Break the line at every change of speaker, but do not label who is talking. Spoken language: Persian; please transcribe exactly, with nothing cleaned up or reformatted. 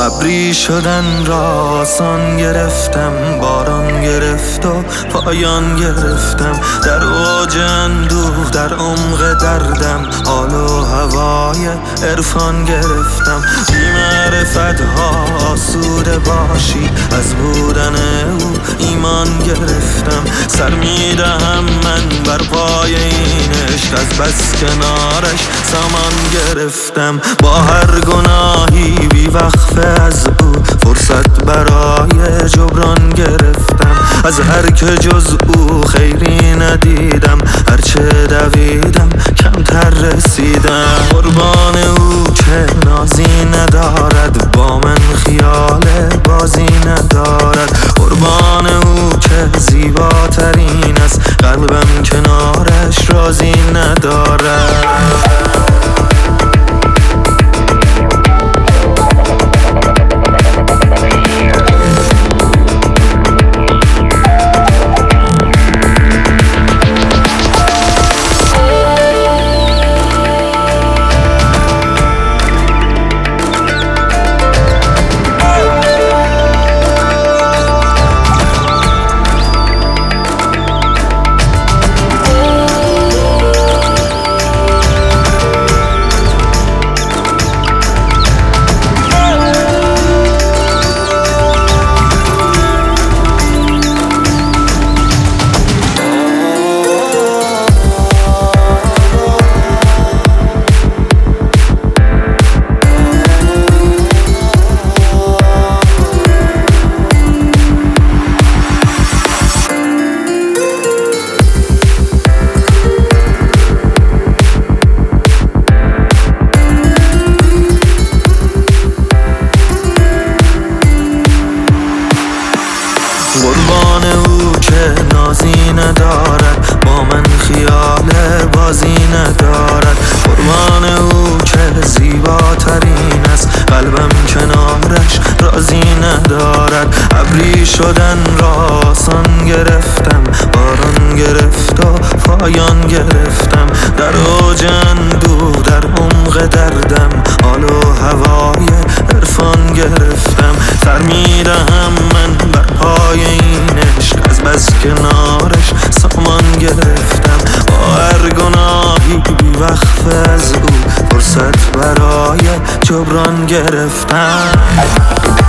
ابری شدن را آسان گرفتم، باران گرفت و پایان گرفتم. در اوج اندوه در عمق دردم حال و هوای عرفان گرفتم. بی معرفت ها آسوده باشی، از بودن او ایمان گرفتم. سر میدهم من بر پای این عشق، از بس کنارش سامان گرفتم. با هر گناهی بی وقفه از او فرصت برای جبران گرفتم. از هر که جز او خیری ندیدم، هرچه دویدم کمتر رسیدم. قربان او که نازی ندارد، با من خیال بازی ندارد. قربان او که زیباترین است، قلبم کنارش راضی ندارد. قربان او که نازی ندارد، با من خیال بازی ندارد. قربان او که زیباترین است، قلبم کنارش راضی ندارد. ابری شدن را آسان گرفتم، باران گرفت و پایان گرفتم. در اوج اندوه در عمق دردم حال و هوای عرفان گرفتم. سر میدهم من بر پای این عشق، از بس کنارش سامان گرفتم. با هر گناهی بی وقفه از او فرصت برای جبران گرفتم.